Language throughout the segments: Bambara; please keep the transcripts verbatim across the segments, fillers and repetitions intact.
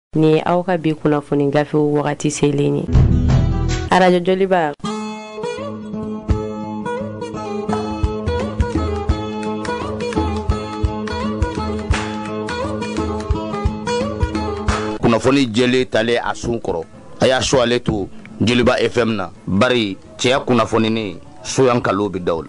ni aw ka bi kunnafoni gafe wagati selen ye arajo joliba kunnafoni jeli tale a sun kɔrɔ a y'a so ale to Joliba F M na bari cɛya kunnafoni ni soyan kalo bi dawl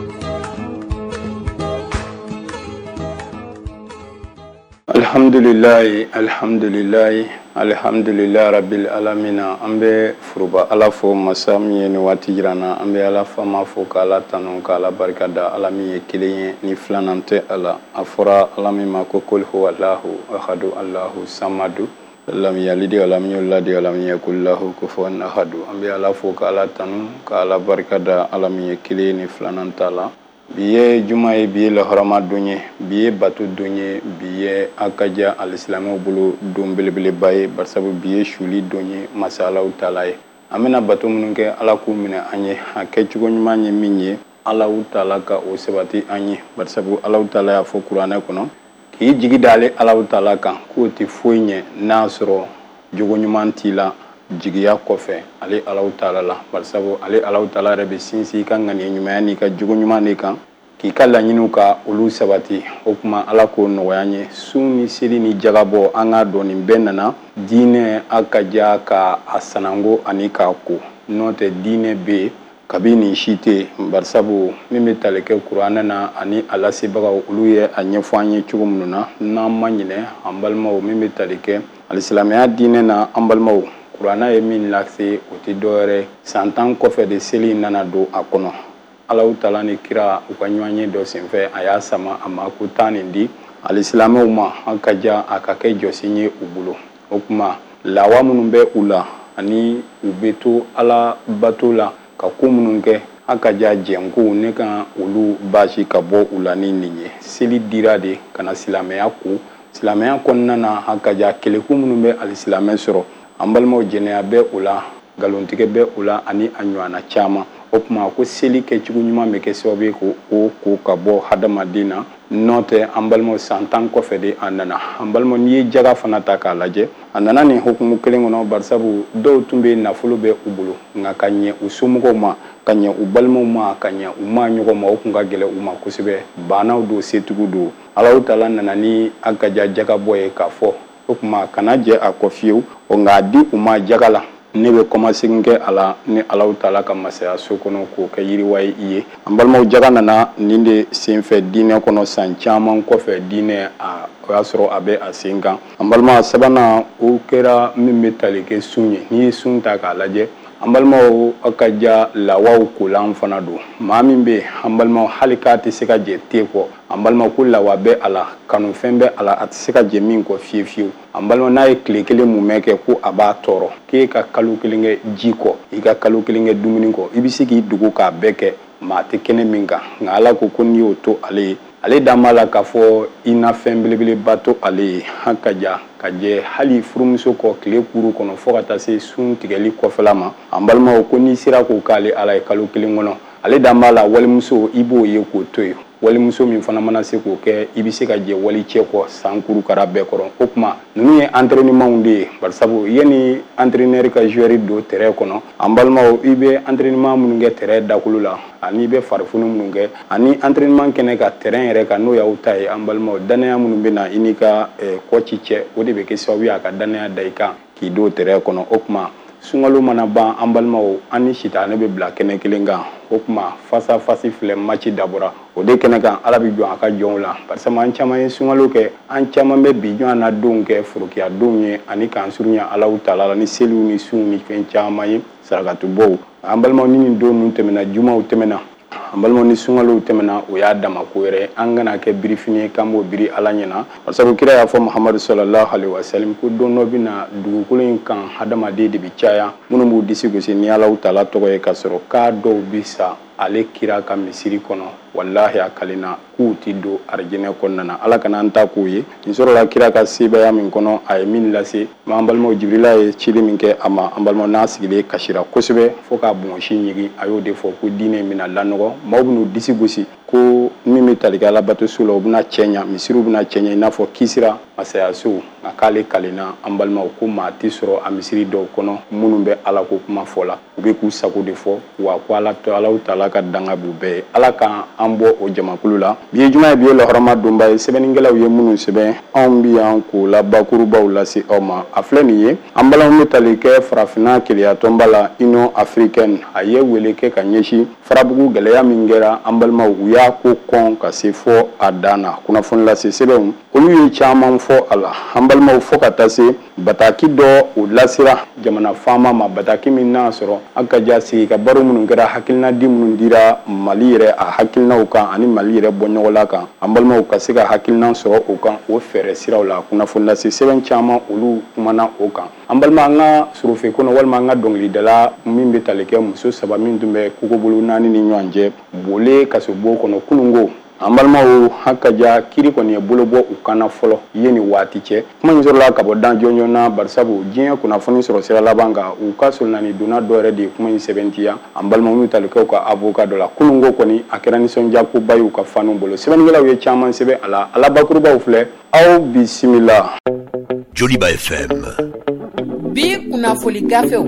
alhamdulillah alhamdulillah alhamdulillah rabbil alamin ambe furuba ala fo masami ni wati jirana ambe ala fama fo kala tanon kala barkada alami kiliye ni flanante ala afura alami mako kul huwa allahu ahadu allahu samadu lam yalidi wa lam yulad wa lam yakul lahu kufuwan ahad ambi ala fo kala tanu kala barkada alami kile ni flananta la biye jumaye biye la harama dunye biye batu dunye biye akaja alislamu bulu dumbelebele baye barsabu biye shuli dunye masala utalaye amena batu mununke ala ku mina anye hakechugo nyumanye minye ala utala ka o sebati anye barsabu ala utala ya fo qur'ana kono ki jigi dale ala utala kan ko ti foyne nasro jogo nyumanti la jigiya kofe ale ala utala la barsabu ale ala utala rebe sinsi kan ngani nyumani ka jogo nyumani kan ki kala nyinu ka olu sabati o kuma ala ko noyanye suni siri ni jagabo anga doni benana dine akaja ka asanango anika ko note dine be kabini shite barsabu mimi taleke qur'ana na ani ala sibaga ulu ye anyefanye chugumnuna na manyine ambalma mimi taleke alislamiya dine na ambalma qur'ana ye min laksi oti dore santan ko fe de seli nana do akono ala utala ni kira ukanyanye do senfe aya sama amaku tanindi alislamiya ma akaja akake josinye ubulo okuma lawa munumbe ula ani ubeto ala batula ka kumununke akaja jenku ne kan ulu bashi ka bo ulani ninye seli dira de kana silameya ku silameya konna na akaja kele kumunumbe alislamiya soro ambalmo jenea be ula galontike be ula ani anywana chama opuma ko seli ke chugunyuma meke sobe ko o ko ka bo hadamadina note ambalmo santan ko fede andana ambalmo ni jaga fana ta ka laje andana ni hukumu kelengo no barsabu do tumbe na fulube ubulu ngakanye usumugo ma kanye ubalmo ma kanye uma nyugo ma okunga gele uma kusibe bana do setugudo ala utala nana ni akaja jaga boye ka fo okuma kanaje akofiu o ngadi uma jagala nebe commencer nge ala ni ala utala ka masaya sokono ko ka yiri way iye ambalmo jaga nana ninde senfe dine kono san chaman ko fe dine a yasro abe asinga ambalma sabana o kera mimetalike sunye ni sunta ka laje ambalma akaja lawaw kulan fana do mamimbe ambalma halikati sika je teko ambalma kula wabe ala kanu fembe ala atsika je min ko fifiu ambalma nay klekele mu meke ku aba toro ke ka kalu kelinge jiko ika kalu kelinge dumuni ko ibisiki dugu ka beke ma te kene minga ngala ko konni oto ale ale damala ka fo ina fembelebele bato ale hakaja kaje hali furumso ko kle kuru kono fo kata se sun tigeli ko felama ambalma ko ni sira ko kale ala kalu kelingono ale damala walimuso ibo ye ko toyo walimuso min fana mana se ko ke ibise ka je wali cheko sankuru karabe koron okuma nunu ye entraînement unde barsabu yeni entraîneur ka joueur do terrain kono ambalma ibe entraînement mununge terrain dakulula ani be farfunu mununge ani entraînement kene ka terrain yere ka no ya utaye ambalma danaya munumbe na inika eh, coach che ode be ke sawi aka danaya daika ki do terrain kono okuma sungalo mana ban ambalma ani shitane be bla kene kelenga okuma fasa fasi fle match dabura ode kene kan arabi jo aka jonla parce que man chama sungalo ke an chama be bijo na donke furukiya donye ani kan surunya ala utala ni selu ni sunni fen chama yi saragatu bo ambalma ni do nun temena juma utemena ambalmo ni sungalo temena o ya dama ko yere angana ke briefing kambo biri alanyena sabu kira ya fo Muhammad sallallahu alaihi wasallam ko donno bina du kulin kan hadama de de bicaya munu mu disigo se ni ala utala to ko kasoro ka do bisa ale kira ka misiri kono wallahi akalina kuti do arjene konnana ala kana anta ko ye nisoro la kira ka siba ya min kono ay min lase ma ambalmo jibrila ye chili minke ama ambalmo nasigile kashira kosbe foka bon shinyigi ayo de fo ko dine min lanogo mawbnu disigosi ko mimi talika la bato sulo buna chenya misiru buna chenya inafo kisira masayaso nka k'ale kalenna an balimaw ko maa ti sɔrɔ a misiri dɔw kɔnɔ minnu bɛ ala ko kuma fɔ la u bɛ k'u sago de fɔ wa ko ala to alaw taala ka danga b'u bɛɛ ye ala k'an an bɔ o jamakulu la bi ye juma ye bi ye lahɔrɔma donba ye sɛbɛnnikɛlaw ye minnu sɛbɛn anw bi yan k'o la bakurubaw lase aw ma a filɛ nin ye an balimaw bɛ tali kɛ farafinna keleya tɔnba la union africaine a ye wele kɛ ka ɲɛsin farabugu gɛlɛya min kɛra an balimaw u y'a ko kɔn ka se fɔ a dan na kunnafoni lase sɛbɛnw olu ye caman fɔ a la an balimaw fɔ ka taa se bataki dɔ o lasira jamana faama ma bataki min n'a sɔrɔ a ka ja sigi ka baro minnu kɛra hakilina di minnu dira mali yɛrɛ a hakilinaw kan ani mali yɛrɛ bɔɲɔgɔnla kan an balimaw ka se ka hakilina sɔrɔ o kan o fɛɛrɛ siraw la kunnafoni lase sɛbɛn caman olu kumana o kan an balima an ka sorofe kɔnɔ walima an ka dɔnkilidala min bɛ tali kɛ muso saba min tun bɛ kogobolo naani ni ɲɔgɔn cɛ bole kasobo kɔnɔ kunungo an balimaw hakaja kiri kɔni ye bolo bɔ u kana fɔlɔ ye ni waati cɛ kuma in sɔrɔla ka bɔ dan jɔnjɔn na barisabu diɲɛ kunnafoni sɔrɔ sira laban kan u ka solonani donna dɔ yɛrɛ de ye kuma in sɛbɛntiya an balimaw n'u talikɛw ka avocat dɔ la kunungo kɔni a kɛra nisɔndiyakoba ye u ka fanu bolo sɛbɛnnikɛlaw ye caman sɛbɛn a la ala bakurubaw filɛ aw bisimila Joliba F M bi kunnafoni gafew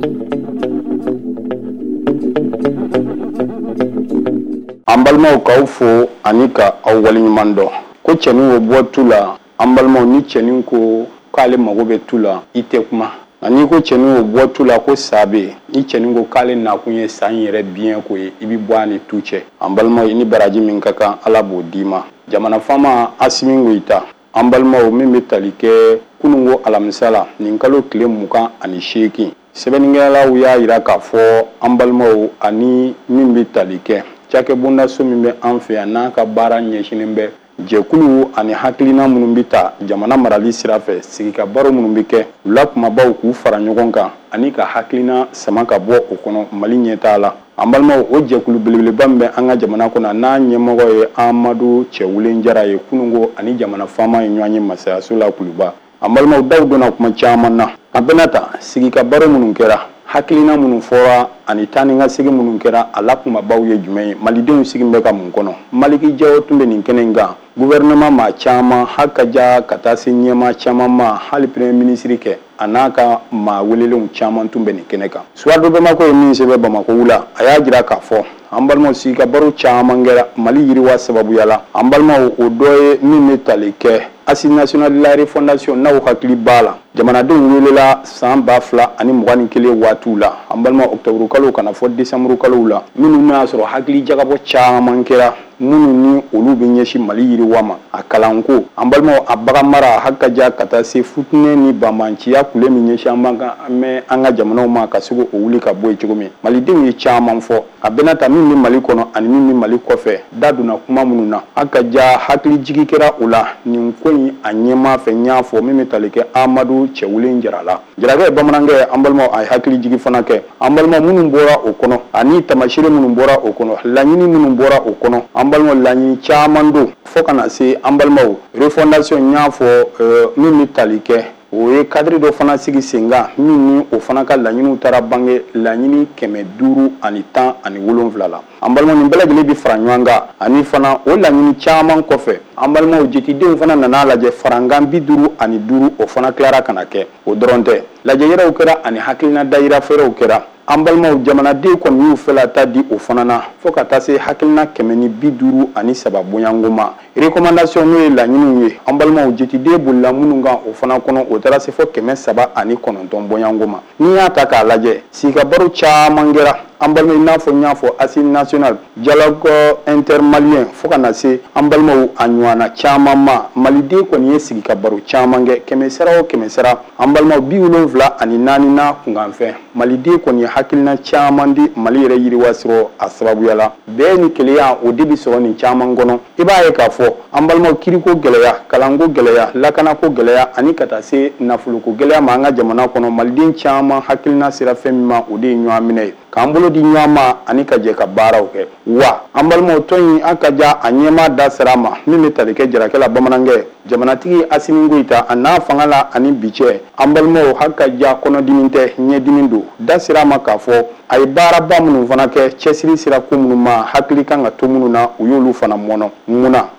an balimaw k'aw fo ani ka aw waleɲuman dɔn ko cɛnin o bɔ tu la an balimaw ni cɛnin ko k'ale mago bɛ tu la i tɛ kuma ani ko cɛnin o bɔ tu la ko sa bɛ ni cɛnin ko k'ale nakun ye san yɛrɛ biɲɛ ko ye i bɛ bɔ a ni tu cɛ an balimaw ni baraji min ka kan ala b'o d'i ma jamana faama Asimi Goyita an balimaw min bɛ tali kɛ kunungo alamisa la nin kalo tile mugan ani seegin sɛbɛnnikɛlaw y'a jira k'a fɔ an balimaw ani min bɛ tali kɛ cakɛbonda so min bɛ an fɛ yan n'a ka baara ɲɛsinnen bɛ jɛkulu ani hakilina minnu bɛ ta jamana marali sira fɛ sigi ka baro minnu bɛ kɛ u la kumabaw k'u fara ɲɔgɔn kan ani ka hakilina sama ka bɔ o kɔnɔ mali ɲɛ t'a la an balimaw o jɛkulu belebeleba min bɛ an ka jamana kɔnɔ n'a ɲɛmɔgɔ ye Amadu Cɛwulen Jara ye kunungo ani jamana faama ye ɲɔgɔn ye masayaso la kuluba an balimaw daw donna kuma caman na a bɛna ta sigi ka baro minnu kɛra hakilina minnu fɔra ani taa ni ka segin minnu kɛra a la kumabaw ye jumɛn ye malidenw sigin bɛ ka mun kɔnɔ maliki jawo tun bɛ nin kɛnɛ in kan gouvernement maa caman hakaja ka taa se ɲɛma caman ma hali premier ministre kɛ a n'a ka maa welelenw caman tun bɛ nin kɛnɛ kan Suwado Bamako ye min sɛbɛn Bamako la a y'a jira k'a fɔ an balimaw sigi ka baro caman kɛra mali yiriwa sababuya la an balimaw o dɔ ye min bɛ tali kɛ Assise nationale de la refondation n'aw hakili b'a la jamanadenw welela san ba fila ani mugan ni kelen waatiw la an balima octobre kalo kana fɔ décembre kalo la minnu n'a sɔrɔ hakili jagabɔ caman kɛra minnu ni olu bɛ ɲɛsin mali yiriwa ma a kalanko an balimaw a bagan mara hakaja ka taa se futinɛ ni banbanciya kule min ɲɛsin an b'an ka mɛ an ka jamanaw ma ka se k'o wuli ka bɔ yen cogo min malidenw ye caman fɔ a bɛna ta min bɛ mali kɔnɔ ani min bɛ mali kɔfɛ da donna kuma minnu na hakaja hakili jigi kɛra o la nin ko in a ɲɛma fɛ n y'a fɔ min bɛ tali kɛ Amadu Cɛwulen Jara la jarakɛ ye bamanankɛ ye an balimaw a ye hakili jigi fana kɛ an balimaw minnu bɔra o kɔnɔ ani tamasire minnu bɔra o kɔnɔ laɲini minnu bɔra o kɔnɔ an balimaw laɲini caman don fo kana se an balimaw refondation n y'a fɔ min bɛ tali kɛ o ye cadre dɔ fana sigi sen kan min ni o fana ka laɲiniw taara bange laɲini kɛmɛ duuru ani tan ani wolonwula la an balimaw nin bɛɛ lajɛlen bi fara ɲɔgɔn kan ani fana o laɲini caman kɔfɛ an balimaw jetidenw fana nana lajɛ farankan bi duuru ani duuru o fana tilara kana kɛ o dɔrɔn tɛ lajɛ yɛrɛw kɛra ani hakilina dayira feerew kɛra an balimaw jamanaden kɔni y'u fɛla ta di o fana na fo ka taa se hakilina kɛmɛ ni bi duuru ani saba bonyanko ma recommandation n'o ye laɲiniw ye an balimaw jetiden bolila minnu kan o fana kɔnɔ o taara se fɔ kɛmɛ saba ani kɔnɔntɔn bonyanko ma n'i y'a ta k'a lajɛ sigikabaro caman kɛra an balimaw n'a fɔ n y'a fɔ Assise nationale dialogue intermalien fo kana se an balimaw a ɲɔgɔnna caman ma maliden kɔni ye sigikabaro caman kɛ kɛmɛ sara o kɛmɛ sara an balimaw bi wolonwula ani naani na kunkanfɛn maliden kɔni ye hakilina caman di mali yɛrɛ yiriwa sɔrɔ a sababuya la bɛɛ ni kelenya o de bi sɔrɔ nin caman kɔnɔ i b'a ye k'a fɔ an balimaw kiriko gɛlɛya kalanko gɛlɛya lakanako gɛlɛya ani ka taa se nafoloko gɛlɛya ma an ka jamana kɔnɔ maliden caman hakilina sera fɛn min ma o de ye ɲɔgɔn minɛ ye k'an bolo di ɲɔgɔn ma ani ka jɛ ka baaraw kɛ wa an balimaw tɔn in an ka ja a ɲɛma da sera ma min bɛ tali kɛ jarakɛla bamanankɛ jamanatigi Asimi Goyita a n'a fanga la ani bi cɛ an balimaw ha ka ja kɔnɔdimi tɛ ɲɛdimi don da sera ma k'a fɔ a ye baaraba minnu fana kɛ cɛsiri sira ko minnu ma hakili kan ka to minnu na u y'olu fana mɔnɔ munna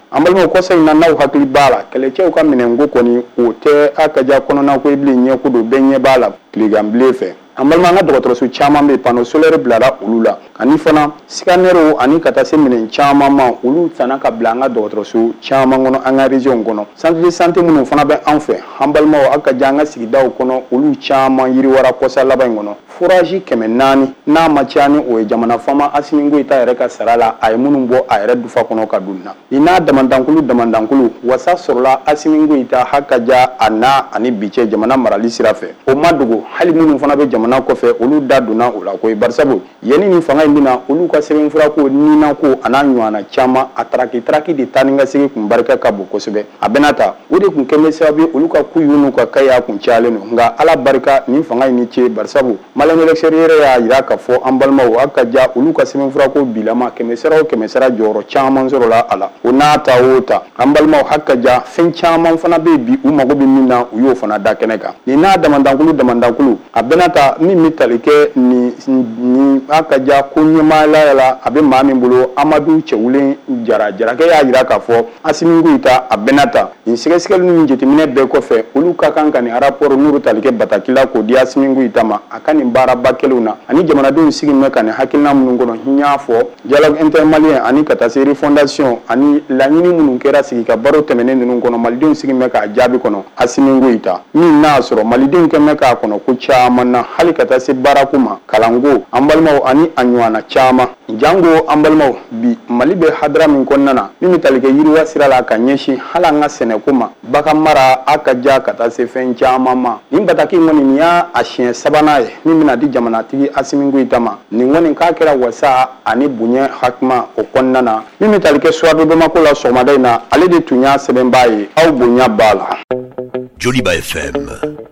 an balima kɔsa in na n'aw hakili b'a la kɛlɛcɛw ka minɛnko kɔni o tɛ a ka diya kɔnɔna ko bilen ɲɛko don bɛɛ ɲɛ b'a la tileganbilen fɛ an balima an ka dɔgɔtɔrɔso caman bɛ panneau solaire bilara olu la ani fana scanner ani ka taa se minɛn caman ma olu tana ka bila an ka dɔgɔtɔrɔso caman kɔnɔ an ka région kɔnɔ centre de santé minnu fana bɛ an fɛ an balimaw a ka diya an ka sigidaw kɔnɔ olu caman yiriwara kɔsa laban in kɔnɔ fourage kɛmɛ naani n'a ma ca ni o ye jamana fama Assimi Goïta yɛrɛ ka sara la a ye minnu bɔ a yɛrɛ dufa kɔnɔ ka don na ni n'a damadankulu damadankulu wasa sɔrɔla Assimi Goïta ha ka diya a n'a ani bi cɛ jamana marali sira fɛ o ma dogo hali minnu fana bɛ jamana kɔfɛ olu da donna o la koyi barisabu yanni ni fanga in bɛna olu ka sɛbɛnfura ko nina ko a n'a ɲɔgɔnna caman a taraki taraki de taa ni ka segin kun barika ka bon kosɛbɛ a bɛna ta o de kun kɛlen bɛ sababu ye olu ka kuyu n'u ka kaya kun cayalen don nka ala barika ni fanga in ni ce barisabu maliyɛn électeur yɛrɛ y'a jira k'a fɔ an balimaw a ka diya olu ka sɛbɛnfura ko bilama kɛmɛ sara o kɛmɛ sara jɔyɔrɔ caman sɔrɔla a la o n'a ta o ta an balimaw ha ka diya fɛn caman fana bɛ bi u mago bɛ min na u y'o fana da kɛnɛ kan ni n'a damadankulu damadankulu a bɛna ta min bɛ tali kɛ ni ni a ka diya ko ɲɛmaaya la a bɛ maa min bolo Amadu Cɛwulen Jara Jarakɛ y'a jira k'a fɔ Assimi Goïta a bɛna ta nin sɛgɛsɛgɛli ni jateminɛ bɛɛ kɔfɛ olu ka kan ka nin rapport n'u tali kɛ Bataki la k'o di Assimi Goïta ma a ka nin baaraba kɛlenw na ani jamanadenw sigi mɛn ka nin hakilina minnu kɔnɔ n y'a fɔ dialogue intermalien ani ka taa se refondation ani laɲini minnu kɛra sigi ka baro tɛmɛnen ninnu kɔnɔ malidenw sigi mɛn k'a jaabi kɔnɔ Assimi Goïta min n'a sɔrɔ malidenw kɛ mɛn k'a kɔnɔ ko caman na hali ka taa se baarako ma kalanko an balimaw ani a ɲɔgɔnna caman jango an balimaw bi Mali bɛ hadara min kɔnɔna na min bɛ tali kɛ yiriwa sira la ka ɲɛsin hali an ka sɛnɛko ma bagan mara a ka diya ka taa se fɛn caman ma nin Bataki kɔni nin y'a a siɲɛ sabanan ye min bɛna di jamanatigi Assimi Goïta ma nin kɔni k'a kɛra wasa ani bonya hakima o kɔnɔna na min bɛ tali kɛ Suwadu Bamako la sɔgɔmada in na ale de tun y'a sɛbɛnbaa ye aw bonya b'a la. Joliba F M.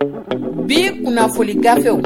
Bi kunnafoni gafew.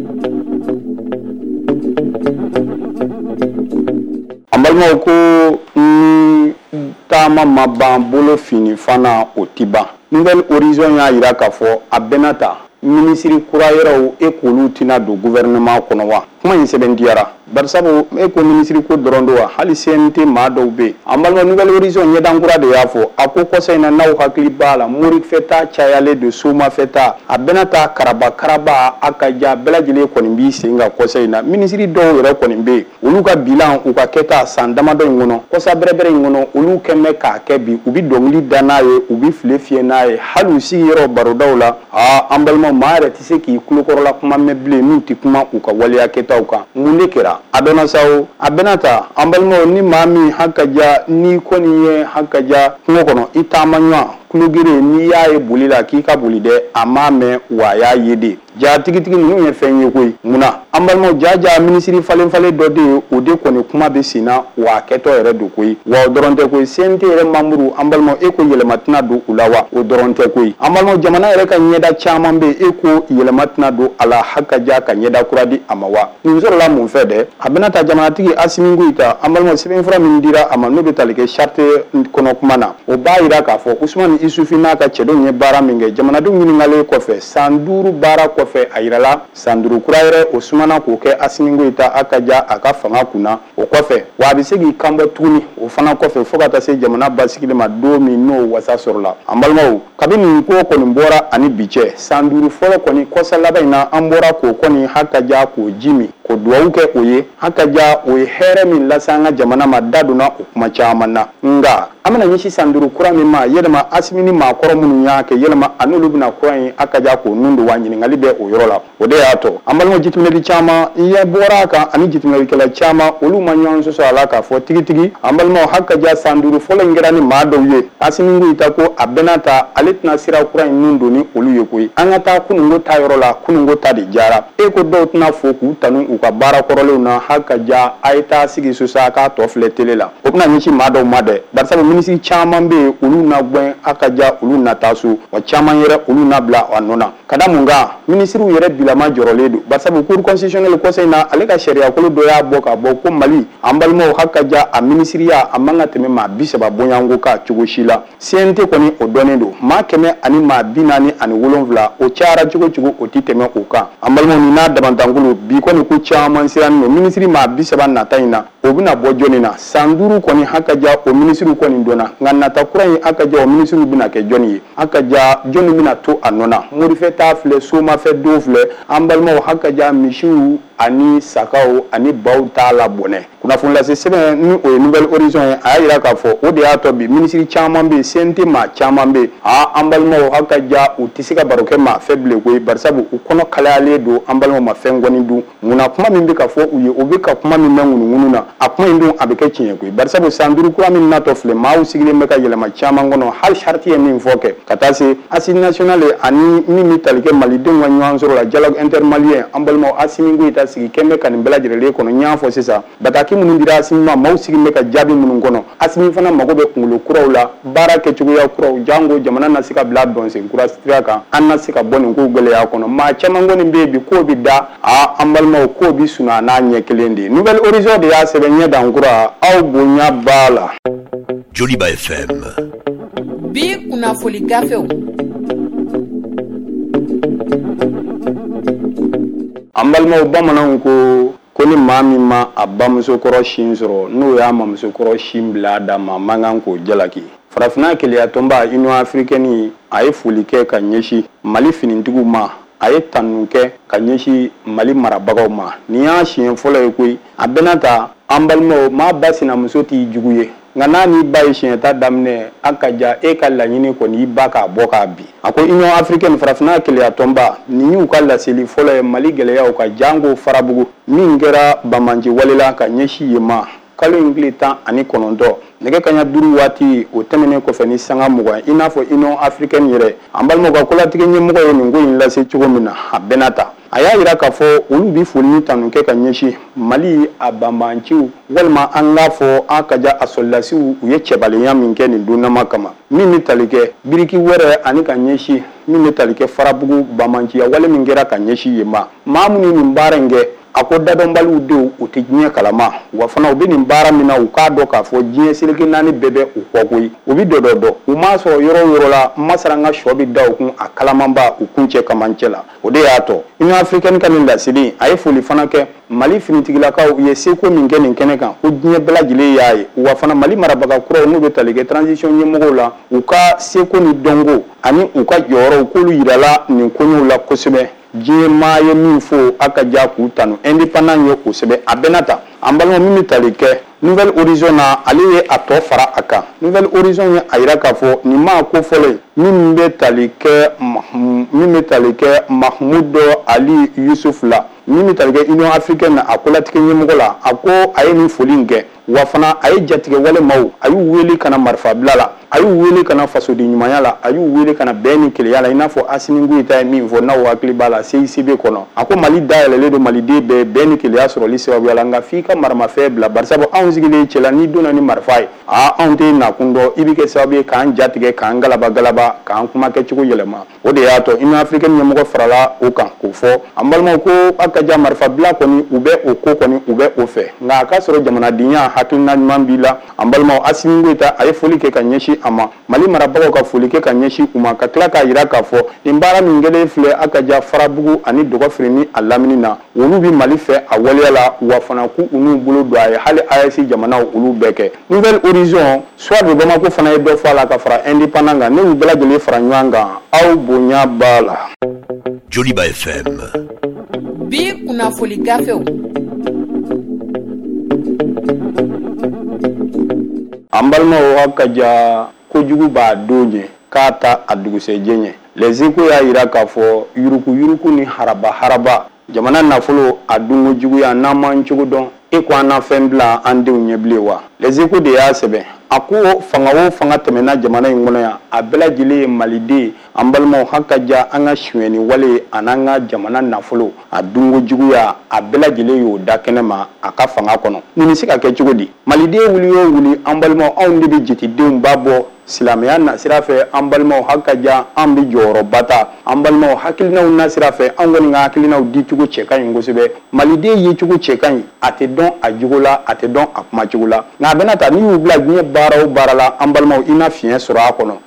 An balimaw ko ni taama ma ban bolo fini fana o ti ban Nouvelle Horizon y'a jira k'a fɔ a bɛna ta ministre kura yɛrɛw e k'olu tɛna don gouvernement kɔnɔ wa kuma in sɛbɛn diyara barisabu e ko ministre ko dɔrɔn don wa hali C N T maa dɔw bɛ yen an balima Nouvelle Horizon ɲɛdankura de y'a fɔ a ko kɔsa in na n'aw hakili b'a la morifɛta cayalen don somafɛta a bɛna ta karaba karaba a ka ja bɛɛ lajɛlen kɔni b'i sen ka kɔsa in na ministre dɔw yɛrɛ kɔni bɛ yen olu ka bilan u ka kɛta san damadɔ in kɔnɔ kɔsa bɛrɛbɛrɛ in kɔnɔ olu kɛn bɛ k'a kɛ bi u bɛ dɔnkili da n'a ye u bɛ file fiyɛ n'a ye hali u sigi yɔrɔ barodaw la aa an balima maa yɛrɛ tɛ se k'i kulokɔrɔla kuma mɛn bilen n'u tɛ kuma u ka waleya kɛtaw kan mun de kɛra a dɔnna sa o a bɛna ta an balimaw ni maa min ha ka diya ni kɔni ye ha ka diya kungo kɔnɔ i taama ɲɔgɔn kulogere n'i y'a ye boli la k'i ka boli dɛ a m'a mɛn wa a y'a ye de ja tigitigi ninnu ye fɛn ye koyi munna an balimaw ja ja minisiri falen falen dɔ de ye o de kɔni kuma bɛ sen na wa a kɛtɔ yɛrɛ don koyi wa o dɔrɔn tɛ koyi C N T yɛrɛ membre an balimaw e ko yɛlɛma tɛna don u la wa o dɔrɔn tɛ koyi an balimaw jamana yɛrɛ ka ɲɛda caman bɛ yen e ko yɛlɛma tɛna don a la ha ka diya ka ɲɛda kura di a ma wa nin sɔrɔla mun fɛ dɛ a bɛna ta jamanatigi Assimi Goïta an balimaw sɛbɛnfura min dira a ma n'o bɛ tali kɛ charte kɔnɔ kuma na o b'a jira k'a fɔ Usumani Isufi n'a ka cɛdenw ye baara min kɛ jamanadenw ɲininkalen kɔfɛ san duuru baara kɔfɛ a yirala san duuru kura yɛrɛ o sumana k'o kɛ Assimi Goïta a ka diya a ka fanga kunna o kɔfɛ wa a bɛ se k'i kanbɔ tuguni o fana kɔfɛ fo ka taa se jamana basigili ma don min n'o wasa sɔrɔla an balimaw kabini nin ko kɔni bɔra ani bi cɛ san duuru fɔlɔ kɔni kɔsa laban in na an bɔra k'o kɔni ha ka diya k'o ji min ko duwawu kɛ o ye ha ka diya o ye hɛrɛ min lase an ka jamana ma da donna o kuma caman na nka an bɛna ɲɛsin san duuru kura min ma yɛlɛma Assimi ni maakɔrɔ minnu y'a kɛ yɛlɛma a n'olu bɛna kura in a ka diya k'o nun don wa ɲininkali bɛ o yɔrɔ la o de y'a to an balima jitiminɛli caman i ye bɔra a kan ani jitiminɛlikɛla caman olu ma ɲɔgɔn sɔsɔ a la k'a fɔ tigitigi an balimaw ha ka diya san duuru fɔlɔ in kɛra ni maa dɔw ye Assimi Goïta ko a bɛna ta ale tɛna sira kura in nun don ni olu ye koyi an ka taa kununko ta yɔrɔ la kununko ta de diyara e ko dɔw tɛna fɔ k'u tanu u ka baara kɔrɔlenw na ha ka diya a ye taa sigi sosa a k'a tɔ filɛ tele la o bɛna ɲɛsin maa dɔw ma dɛ barisabu minisiri caman bɛ yen olu na gbɛn a ka diya olu na taa so wa caman yɛrɛ olu na bila a nɔ na ka da mun kan minisiriw yɛrɛ bilama jɔrɔlen don barisabu cour constitutionnelle kɔsa in na ale ka sariyakolo dɔ y'a bɔ ka bɔ ko Mali an balimaw ha ka diya a minisiriya a man ka tɛmɛ maa bi saba bɔɲanko kan cogo si la C N T kɔni o dɔnnen don maa kɛmɛ ani maa bi naani ani wolonwula o cayara cogo cogo o tɛ tɛmɛ o kan an balimaw ni n'a damantangolo bi kɔni ko caman siran don minisiri maa bi saba nata in na o bɛna bɔ jɔnni na san duuru kɔni hakaja o minisiriw kɔni dɔnna nka nata kura in hakaja o minisiriw bɛna kɛ jɔnni ye hakaja jɔnni bɛna to a nɔ na morifɛ t'a filɛ somafɛ don filɛ an balimaw hakaja misiw ani sagaw ani baw t'a la bɔnɛ kunnafoni lase sɛbɛn ni o ye nouvelle horizon ye a y'a jira k'a fɔ o de y'a tɔ bi minisiri caman bɛ yen C N T maa caman bɛ yen a an balimaw hakaja u tɛ se ka baro kɛ maa fɛ bilen koyi barisabu u kɔnɔ kalayalen don an balimaw ma fɛn gɔni dun munna kuma min bɛ ka fɔ u ye o bɛ ka kuma min mɛn ŋunuŋunu na a kuma in dun a bɛ kɛ tiɲɛ koyi barisabu san duuru kura min natɔ filɛ maaw sigilen bɛ ka yɛlɛma caman kɔnɔ hali charte ye min fɔ kɛ ka taa se assise nationale ani min bɛ tali kɛ malidenw ka ɲɔgɔn sɔrɔ la dialogue intermalien an balimaw Assimi Goïta sigi kɛn bɛ ka nin bɛɛ lajɛlen kɔnɔ n y'a fɔ sisan bataki minnu dira Assimi ma maaw sigilen bɛ ka jaabi minnu kɔnɔ Assimi fana mago bɛ kunkolo kuraw la baara kɛcogoya kuraw jango jamana na se ka bila dɔnsen kura sira kan an na se ka bɔ nin ko gɛlɛya kɔnɔ maa caman kɔni bɛ yen bi k'o bɛ da a an balimaw k'o bɛ suna n'a ɲɛ kelen de ye nouvelle horizon de y'a sɛbɛn ɲɛ dan kura aw bonya b'a la. Joliba F M. Bi kunnafoni gafew. An balimaw bamananw ko ko ni maa min ma a bamuso kɔrɔ sin sɔrɔ n'o y'a mamuso kɔrɔ sin bila a da ma man kan k'o jalaki farafinna keleya tɔnba Union africaine a ye foli kɛ ka ɲɛsin Mali finitigiw ma a ye tanu kɛ ka ɲɛsin Mali marabagaw ma nin y'a siɲɛ fɔlɔ ye koyi a bɛna ta an balimaw maa ba sinamuso t'i jugu ye nka n'a n'i ba ye siɲɛ ta daminɛ a ka ja e ka laɲini kɔni i ba k'a bɔ k'a bin a ko Union africaine farafinna keleya tɔnba nin y'u ka laseli fɔlɔ ye Mali gɛlɛyaw ka jango farabugu min kɛra Bamanji walela ka ɲɛsin yen ma kalo in tile tan ani kɔnɔntɔn nɛgɛ kaɲa duuru waati o tɛmɛnen kɔfɛ ni sanga mugan i n'a fɔ Union africaine yɛrɛ an balimaw ka kolatigɛ ɲɛmɔgɔ ye nin ko in lase cogo min na a bɛna ta a y'a jira k'a fɔ olu bi foli ni tanu kɛ ka ɲɛsin Mali a banbanciw walima an k'a fɔ an ka ja a sɔrɔlasiw u ye cɛbalenya min kɛ nin donnama kama min bɛ tali kɛ biriki wɛrɛ ani ka ɲɛsin min bɛ tali kɛ farabugu banbanciya wale min kɛra ka ɲɛsin yen ma maa minnu nin baara in kɛ a ko dadɔnbaliw denw u tɛ diɲɛ kalama wa fana u bɛ nin baara min na u k'a dɔn k'a fɔ diɲɛ seleke naani bɛɛ bɛ u kɔ koyi u bɛ dɔ dɔ dɔn u m'a sɔrɔ yɔrɔ o yɔrɔ la masara ka sɔ bɛ da u kun a kalamanba u kun cɛ kamancɛ la o de y'a tɔ Union africaine ka nin laseli a ye foli fana kɛ Mali finitigilakaw u ye seko min kɛ nin kɛnɛ kan ko diɲɛ bɛɛ lajɛlen y'a ye wa fana Mali marabaga kuraw n'u bɛ tali kɛ transition ɲɛmɔgɔw la u ka seko ni dɔnko ani u ka jɔyɔrɔw k'olu yirala nin koɲɛw la kosɛbɛ diɲɛ maa ye min fɔ a ka ja k'u tanu indépendant ye o sɛbɛn a bɛna ta an balima min bɛ tali kɛ nouvelle horizon na ale ye a tɔ fara a kan nouvelle horizon ye a jira k'a fɔ nin maa ko fɔlɔ ye min bɛ tali kɛ min bɛ tali kɛ Mahmoud Ali Yusuf la min bɛ tali kɛ Union africaine na a kolatigɛ ɲɛmɔgɔ la a ko a ye nin foli in kɛ wa fana a ye jatigɛ wale maaw a y'u wele ka na marifa bila la a y'u wele ka na fasodi ɲumanya la a y'u wele ka na bɛn ni keleya la i n'a fɔ Assimi Goïta ye min fɔ n'aw hakili b'a la C I C B kɔnɔ a ko Mali dayɛlɛlen don maliden bɛɛ bɛn ni keleya sɔrɔli sababuya la nka f'i ka maramafɛn bila barisabu anw sigilen cɛla n'i donna ni marifa ye a anw tɛ nakun dɔn i bɛ kɛ sababu ye k'an jatigɛ k'an galaba galaba k'an kuma kɛcogo yɛlɛma o de y'a to Union africaine ɲɛmɔgɔ farala o kan k'o fɔ an balimaw ko a ka ja marifa bila kɔni u bɛ o ko kɔni u bɛ o fɛ nka a ka sɔrɔ jamanadenya hakilina ɲuman b'i la an balimaw Assimi Goïta a ye foli kɛ ka ɲɛsin a ma Mali marabagaw ka foli kɛ ka ɲɛsin u ma ka tila k'a jira k'a fɔ nin baara min kɛlen filɛ a ka ja farabugu ani dɔgɔfiri ni a lamini na olu bɛ Mali fɛ a waleya la wa fana k'u n'u bolo don a ye hali A E S jamanaw olu bɛɛ kɛ nouvelle horizon soit de Bamako fana ye dɔ fɔ a la ka fara indépendant kan ne y'u bɛɛ lajɛlen fara ɲɔgɔn kan aw bonya b'a la. Joliba F M. Bi kunnafoni gafew. An balimaw ka ja kojugu b'a don ɲɛ k'a ta a dugusɛjɛ ɲɛ les Échos y'a jira k'a fɔ yuruku yuruku ni haraba haraba jamana nafolo a dunko juguya n'an m'an cogo dɔn e ko an na fɛn bila an denw ɲɛ bilen wa les Échos de y'a sɛbɛn a ko fanga o fanga tɛmɛna jamana in kɔnɔ yan a bɛɛ lajɛlen ye maliden an balimaw hakaja an ka suyɛni wale an'an ka jamana nafolo a dunko juguya a bɛɛ lajɛlen y'o da kɛnɛ ma a ka fanga kɔnɔ nin bɛ se ka kɛ cogo di maliden wuli o wuli an balimaw anw de bɛ jitidenw b'a bɔ silamɛya nasira fɛ an balimaw hakaja an bɛ jɔyɔrɔba ta an balimaw hakilinaw nasira fɛ an kɔni ka hakilinaw di cogo cɛ ka ɲi kosɛbɛ maliden ye cogo cɛ ka ɲi a tɛ dɔn a jogo la a tɛ dɔn a kuma cogo la nka a bɛna ta n'i y'u bila diɲɛ baara o baara la an balimaw i na fiɲɛ sɔrɔ a kɔnɔ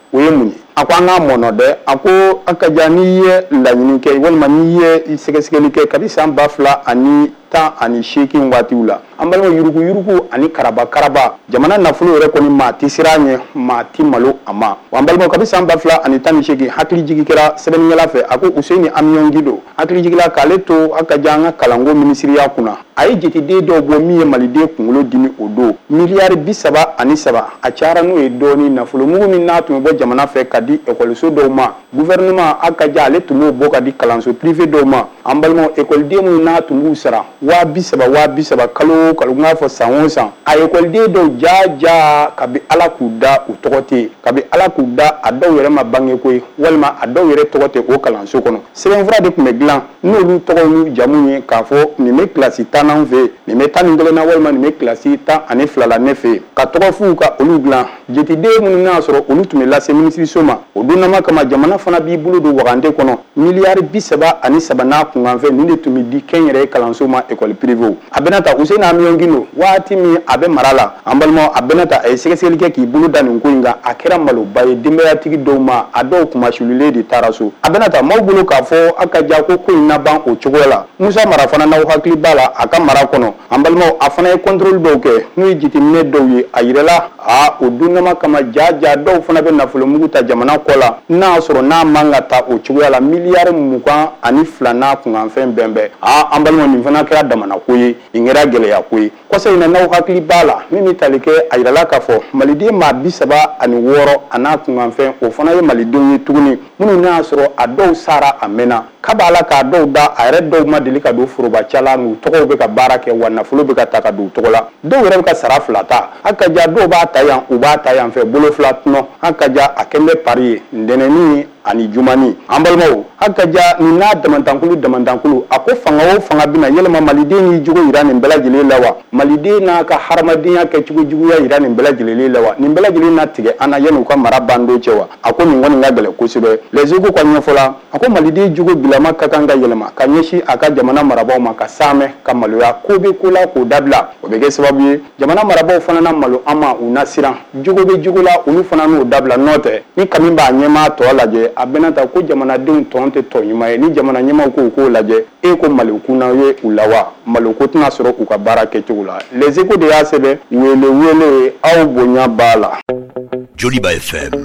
o ye mun ye a ko an k'a mɔnɔ dɛ a ko a ka ja n'i ye laɲini kɛ walima n'i ye sɛgɛsɛgɛli kɛ kabi san ba fila ani tan ani seegin waatiw la an balima yurugu yurugu ani karaba karaba jamana nafolo yɛrɛ kɔni maa ti sira ɲɛ maa ti malo a ma wa an balima kabi san ba fila ani tan ni seegin hakili jigi kɛra sɛbɛnnikɛla fɛ a ko Useni Amiyon Gido hakili jigila k'ale to a ka ja an ka kalanko minisiriya kunna a ye jateden dɔw bɔ min ye maliden kunkolo dimi o don miliyari bi saba ani saba a cayara n'o ye dɔɔni nafolo mugu min n'a tun bɛ bɔ jamana fɛ ka di ekɔliso dɔw ma gouvernement a ka ja ale tun b'o bɔ ka di kalanso privé dɔw ma an balima ekɔliden minnu n'a tun b'u sara waa bi saba waa bi saba kalo kalo n k'a fɔ san o san a ekɔliden dɔw ja ja kabi ala k'u da u tɔgɔ tɛ kabi ala k'u da a dɔw yɛrɛ ma bange koyi walima a dɔw yɛrɛ tɔgɔ tɛ o kalanso kɔnɔ sɛbɛnfura de tun bɛ dilan n'olu tɔgɔw n'u jamu ye k'a fɔ nin bɛ kilasi tan n'an fɛ nin bɛ tan ni kelen na walima nin bɛ kilasi tan ani fila la ne fɛ ka tɔgɔ f'u ka olu dilan jateden minnu n'a sɔrɔ olu tun bɛ lase minisiriso ma o donnama kama jamana fana b'i bolo don wagande kɔnɔ miliyari bi saba ani saba n'a kunkan fɛ nin de tun bɛ di kɛnyɛrɛye kalanso ma ekɔli privéw a bɛna ta Useni Amiyon Gido waati min a bɛ mara la an balima a bɛna ta a ye sɛgɛsɛgɛli kɛ k'i bolo da nin ko in kan a kɛra maloba ye denbayatigi dɔw ma a dɔw kumasilulen de taara so a bɛna ta maaw bolo k'a fɔ a ka ja ko ko in na ban o cogoya la Musa Mara fana n'aw hakili b'a la a ka mara kɔnɔ an balimaw a fana ye contrôle dɔw kɛ n'o ye jateminɛ dɔw ye a yirala a o donnama kama ja ja dɔw fana bɛ nafolo mugu ta jamana kɔ la n'a y'a sɔrɔ n'a man ka ta o cogoya la miliyari mugan ani fila n'a kunkan fɛn bɛn bɛn a an balimaw nin fana kɛra damana ko ye nin kɛra gɛlɛya ko ye kɔsa in na n'aw hakili b'a la min bɛ tali kɛ a yirala k'a fɔ maliden maa bi saba ani wɔɔrɔ a n'a kunkan fɛn o fana ye malidenw ye tuguni minnu n'a y'a sɔrɔ a dɔw sara a mɛnna k'a b'a la k'a dɔw da a yɛrɛ dɔw ma deli ka don forobaca la n'u tɔgɔw bɛ ka baara kɛ wa nafolo bɛ ka ta ka don u tɔgɔ la dɔw yɛrɛ bɛ ka sara fila ta a ka ja dɔw b'a ta yan u b'a ta yan fɛ bolo fila tɔnɔ a ka ja a kɛn bɛ pari ye ntɛnɛnni ani jumani an balimaw a ka ja nin n'a damantankulu damantankulu a ko fanga o fanga bɛna yɛlɛma maliden y'i jogo yira nin bɛɛ lajɛlen la wa maliden n'a ka hadamadenya kɛcogo juguya yira nin bɛɛ lajɛlen la wa nin bɛɛ lajɛlen na tigɛ an na yanni u ka mara ban don cɛ wa a ko nin kɔni ka gɛlɛn kosɛbɛ Les Échos ka ɲɛfɔ la a ko maliden jogo bilama ka kan ka yɛlɛma ka ɲɛsin a ka jamana marabaaw ma ka saamɛ ka maloya ko bɛ ko la k'o dabila o bɛ kɛ sababu ye jamana marabaaw fana na malo an ma u na siran jogo bɛ jogo la olu fana n'o dabila nɔ tɛ ni kami b'a ɲɛmaa tɔ lajɛ a bɛna ta ko jamanadenw tɔn tɛ tɔ ɲuman ye ni jamana ɲɛmaaw ko k'o lajɛ e ko malokuna ye u la wa maloko tɛna sɔrɔ u ka baara kɛcogo la Les Échos de y'a sɛbɛn wele wele aw bonya b'a la. Joliba F M.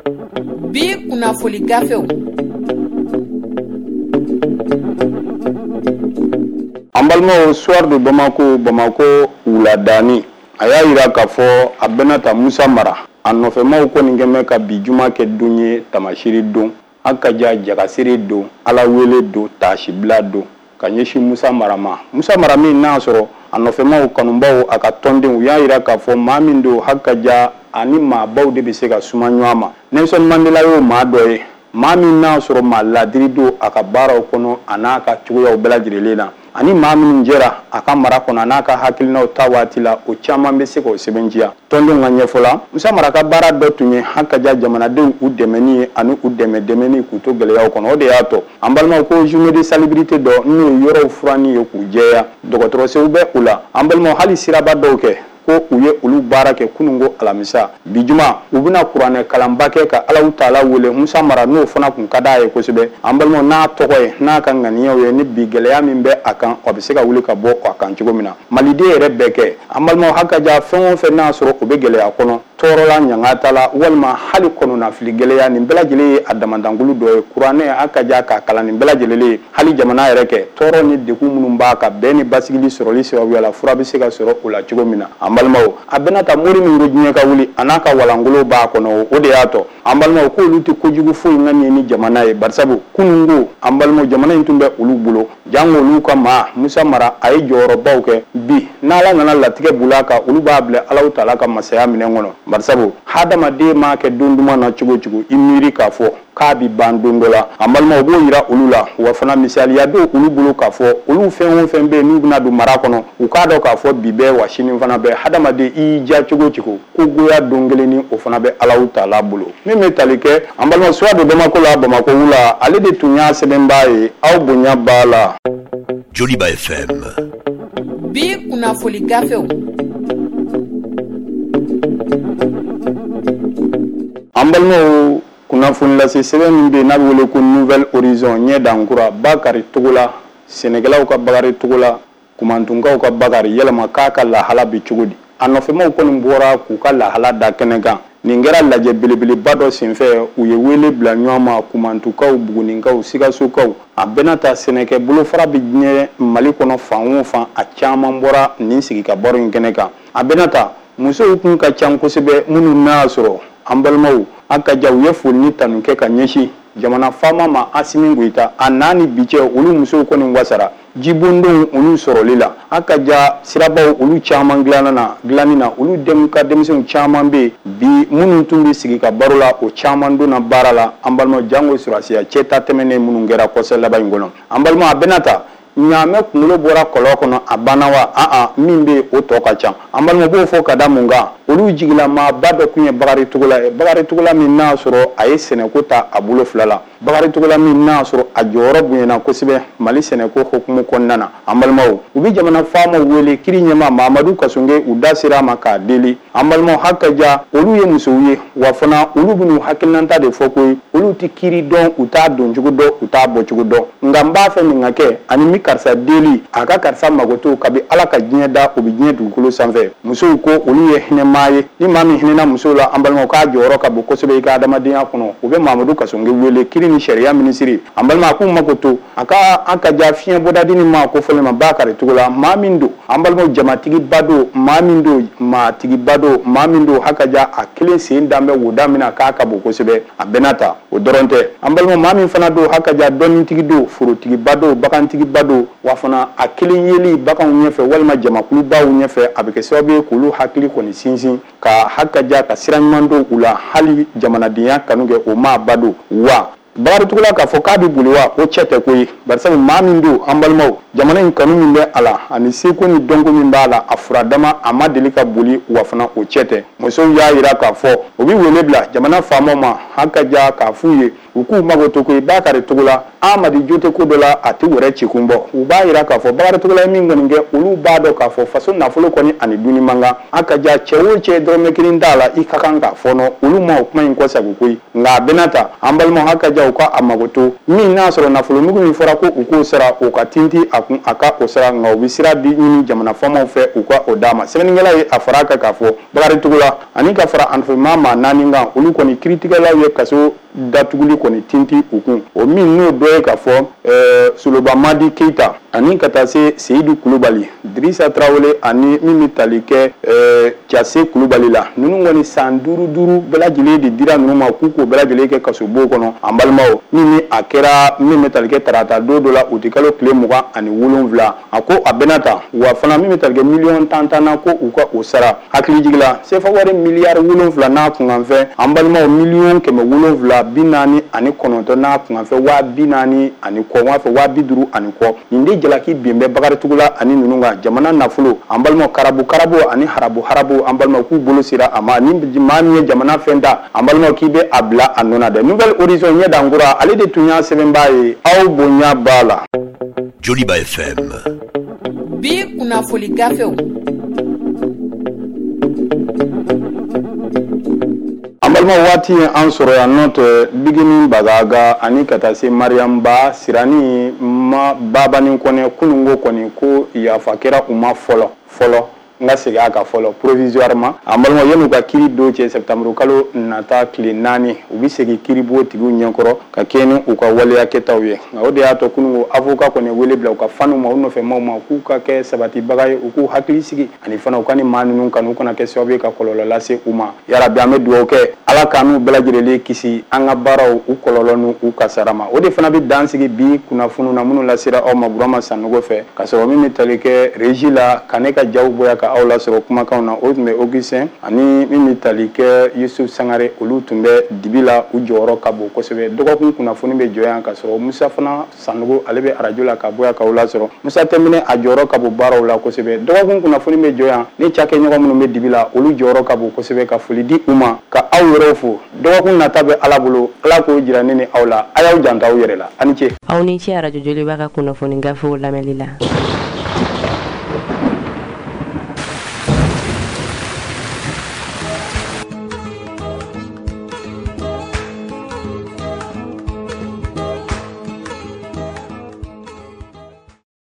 Bi kunnafoni gafew. An balimaw soir de Bamako Bamako wuladani a y'a yira k'a fɔ a bɛna ta Musa Mara a nɔfɛmaw kɔni kɛn bɛ ka bi juma kɛ don ye tamasiri don a ka ja jagasiri don ala wele don taasibila don ka ɲɛsin Musa Mara ma Musa Mara min n'a sɔrɔ a nɔfɛmaw kanubaw a ka tɔndenw u y'a yira k'a fɔ maa min don a ka ja ani maabaw de bɛ se ka suma ɲɔgɔn ma Nelson Mandela y'o maa dɔ ye maa min n'a sɔrɔ maa ladiri don a ka baaraw kɔnɔ a n'a ka cogoyaw bɛɛ lajɛlen na ani maa minnu jɛra a ka mara kɔnɔ a n'a ka hakilinaw ta waati la o caman bɛ se k'o sɛbɛntiya tɔndenw ka ɲɛfɔ la Musa Mara ka baara dɔ tun ye a ka ja jamanadenw u dɛmɛni ye ani u dɛmɛ dɛmɛni k'u to gɛlɛyaw kɔnɔ o de y'a tɔ an balimaw ko journée de salubrité dɔ n'o ye yɔrɔw furanni ye k'u jɛya dɔgɔtɔrɔsow bɛ u la an balimaw hali siraba dɔw kɛ ko u ye olu baara kɛ kunun ko alamisa bi juma u bɛna kuranɛ kalanba kɛ ka Alahu Taala wele Musa Mara n'o fana kun ka d'a ye kosɛbɛ an balimaw n'a tɔgɔ ye n'a ka ŋaniyaw ye ni bi gɛlɛya min bɛ a kan o bɛ se ka wuli ka bɔ a kan cogo min na maliden yɛrɛ bɛɛ kɛ an balimaw ha ka ja fɛn o fɛn n'a sɔrɔ o bɛ gɛlɛya kɔnɔ tɔɔrɔla ɲangata la walima hali kɔnɔnafili gɛlɛya nin bɛɛ lajɛlen ye a damandankulu dɔ ye kuranɛ a ka ja k'a kalan nin bɛɛ lajɛlen ye hali jamana yɛrɛ kɛ tɔɔrɔ ni degun minnu b'a kan bɛn ni basigili sɔrɔli sababuya la fura bɛ se ka sɔrɔ o la cogo min na an balimaw a bɛna ta mori min ko diɲɛ ka wuli a n'a ka walangolo b'a kɔnɔ o de y'a tɔ an balimaw k'olu tɛ kojugu foyi ŋa ɲɛ ni jamana ye barisabu kunun ko an balimaw jamana in tun bɛ olu bolo jango olu ka maa Musa Mara a ye jɔyɔrɔbaw kɛ bi n'Ala nana latigɛ bul'a kan olu b'a bila Alahu Taala ka masaya minɛn kɔnɔ barisabu hadamaden m'a kɛ don duman na cogo cogo i miiri k'a fɔ k'a bi ban don dɔ la an balimaw b'o yira olu la wa fana misaliya bɛ olu bolo k'a fɔ olu fɛn o fɛn bɛ yen n'u bɛna don mara kɔnɔ u k'a dɔn k'a fɔ bi bɛɛ wa sini fana bɛ hadamaden i y'i ja cogo cogo ko goya don kelen ni o fana bɛ Alahu Taala bolo min bɛ tali kɛ an balimaw soir de Bamako la Bamako wula ale de tun y'a sɛbɛnbaa ye aw bonya b'a la. Joliba F M. Bi kunnafoni gafew. an balimaw kunnafoni lase sɛbɛn min bɛ n'a bɛ wele ko Nouvelle Horizon ɲɛ dankura Bakari Togola Sɛnɛkɛlaw ka Bakari Togola Kumantunkaw ka Bakari yɛlɛma k'a ka lahala bɛ cogo di a nɔfɛmaw kɔni bɔra k'u ka lahala da kɛnɛ kan nin kɛra lajɛ belebeleba dɔ senfɛ u ye wele bila ɲɔgɔn ma Kumantukaw Buguninkaw Sikasokaw a bɛna ta sɛnɛkɛ bolofara bɛ diɲɛ Mali kɔnɔ fan o fan a caman bɔra nin sigi ka baro in kɛnɛ kan a bɛna ta musow kun ka ca kosɛbɛ minnu n'a sɔrɔ an balimaw a ka ja u ye foli ni tanu kɛ ka ɲɛsin jamana faama ma Asimi Goyita a n'a ni bi cɛ olu musow kɔni wasara jibondenw olu sɔrɔli la a ka ja sirabaw olu caman dilanna na dilanni na olu dem ka denmisɛnw caman bɛ bi minnu tun bɛ sigi ka baro la o caman donna baara la an balimaw jango surasiya cɛ ta tɛmɛnen minnu kɛra kɔsɛ laban in kɔnɔ an balimaw a bɛna ta ɲaamɛ kunkolo bɔra kɔlɔ kɔnɔ a banna wa a a min bɛ o tɔ ka ca an balimaw b'o fɔ ka da mun kan olu jigilamaaba dɔ kun ye Bakari Togola ye Bakari Togola min n'a sɔrɔ a ye sɛnɛko ta a bolo fila la Bakari Togola min n'a sɔrɔ a jɔyɔrɔ bonyana kosɛbɛ Mali sɛnɛko hukumu kɔnɔna na an balimaw u bɛ jamana faamaw wele kiri ɲɛma Mamadu Kasonge u da sera a ma k'a deli an balimaw hakaja olu ye musow ye wa fana olu bɛ n'u hakilinata de fɔ koyi olu tɛ kiri dɔn u t'a don cogo dɔn u t'a bɔ cogo dɔn nka n b'a fɛ nin ka kɛ ani mi karisa deli a ka karisa magoto kabi Ala ka diɲɛ da o bɛ diɲɛ dugukolo sanfɛ musow ko olu ye hinɛmaa ye ni maa min hinɛna musow la an balimaw k'a jɔyɔrɔ ka bon kosɛbɛ i ka adamadenya kɔnɔ u bɛ Mamadu Kasonge wele kiri ni sariya minisiri an balima a k'u mago to a ka an ka ja fiɲɛ bɔdadi ni maa ko fɔlen ma Bakari Togola maa min don an balimaw jamatigiba don maa min don maatigiba don maa min don hakaja a kelen sen danbɛ woda min na k'a ka bon kosɛbɛ a bɛna ta o dɔrɔn tɛ an balimaw maa min fana don hakaja dɔnnitigi don forotigiba don bagantigiba don wa fana a kelen yeli baganw ɲɛfɛ walima jamakulubaw ɲɛfɛ a bɛ kɛ sababu ye k'olu hakili kɔni sinsin ka hakaja ka sira ɲuman don u la hali jamanadenya kanu kɛ o maa ba don wa Bakari Togola k'a fɔ k'a bɛ boli wa o cɛ tɛ ko ye barisabu maa min don an balimaw jamana in kanu min bɛ a la ani seko ni dɔnko min b'a la a furadama a ma deli ka boli wa fana o cɛ tɛ musow y'a jira k'a fɔ u bɛ wele bila jamana faamaw ma hakaja k'a f'u ye u k'u mago to koyi Bakari Togola Amadi jo tɛ ko dɔ la a tɛ wɛrɛ cikun bɔ u b'a jira k'a fɔ Bakari Togola ye min kɔni kɛ olu b'a dɔn k'a fɔ faso nafolo kɔni ani duni man kan hakaja cɛ o cɛ dɔrɔmɛ kelen t'a la i ka kan k'a fɔnɔ olu ma o kuma in kɔsago koyi nka a bɛna ta an balimaw hakaja u ka a mago to min n'a sɔrɔ nafolo mugu min fɔra ko u k'o sara o ka tinti a kun a ka o sara nka u bɛ sira di ɲini jamana faamaw fɛ u ka o d'a ma sɛbɛnnikɛla ye a fara a kan k'a fɔ Bakari Togola ani ka fara anfɛmaa maa naani kan olu kɔni kiritigɛlaw ye kaso datuguli kɔni tinti u kun o min n'o dɔ ye k'a fɔ ɛɛ Soloba Madi Keita ani ka taa se Seyidu Kulubali Dirisa Tarawele ani min bɛ tali kɛ ɛɛ Jase Kulubali la ninnu kɔni san duuru duuru bɛɛ lajɛlen de dira ninnu ma k'u k'o bɛɛ lajɛlen kɛ kasobo kɔnɔ an balimaw min ni a kɛra min bɛ tali kɛ tarata don dɔ la o tɛ kalo tile mugan ani wolonwula a ko a bɛna ta wa fana min bɛ tali kɛ miliyɔn tan tan na ko u ka o sara hakili jigila sefa wari miliyari wolonwula n'a kunkanfɛ an balimaw miliyɔn kɛmɛ wolonwula bi naani ani kɔnɔntɔn n'a kunkanfɛ waa bi naani ani kɔ waa fɛ waa bi duuru ani kɔ nin de jalaki bin bɛ Bakari Togola ani ninnu kan jamana nafolo an balimaw karabu karabu ani harabu harabu an balimaw k'u bolo sera a ma ni maa min ye jamana fɛn ta an balimaw k'i bɛ a bila a nɔ na dɛ Nouvelle Horizon ɲɛ dankura ale de tun y'a sɛbɛnbaa ye aw bonya b'a la Joliba F M bi kunnafoni gafew an balima waati an sɔrɔ yan nɔ tɛ Bigini Bagaga ani ka taa se Mariam Ba Sirani ma Babani kɔnɛ kunungo kɔni ko yafa kɛra u ma fɔlɔ fɔlɔ n ka segin a kan fɔlɔ provisoirement an balimaw yan'u ka kiri don cɛ septembre kalo nata tile naani u bɛ segin kiribotigiw ɲɛkɔrɔ ka kɛ ni u ka waleya kɛtaw ye nka o de y'a to kunungo avocat kɔni wele bila u ka faniw ma u nɔfɛmaw ma k'u ka kɛ sabatibaga ye u k'u hakili sigi ani fana u ka ni maa ninnu kanu u kana kɛ sababu ye ka kɔlɔlɔ lase u ma yarabi an bɛ dugawu kɛ Ala ka n'u bɛɛ lajɛlen kisi an ka baaraw u kɔlɔlɔ n'u u kasara ma o de fana bɛ dan sigi bi kunnafoniw na minnu lasera aw ma Burama Sanogo fɛ ka sɔrɔ min bɛ tali kɛ régie la ka ne ka jaw bonya ka aw lasɔrɔ kumakanw na o tun bɛ Augustin ani min bɛ tali kɛ Yusuf Sangare olu tun bɛ dibi la u jɔyɔrɔ ka bon kosɛbɛ dɔgɔkun kunnafoni bɛ jɔ yan ka sɔrɔ Musa fana Sanogo ale bɛ arajo la ka bonya ka aw lasɔrɔ Musa Tɛmɛnɛ a jɔyɔrɔ ka bon baaraw la kosɛbɛ dɔgɔkun kunnafoni bɛ jɔ yan ni cakɛɲɔgɔn minnu bɛ dibi la olu jɔyɔrɔ ka bon kosɛbɛ ka foli di u ma ka aw yɛrɛw fo dɔgɔkun nata bɛ Ala bolo Ala k'o jira ne ni aw la a y'aw janto aw yɛrɛ la a ni ce aw ni ce arajo Joliba ka kunnafoni gafew lamɛnli la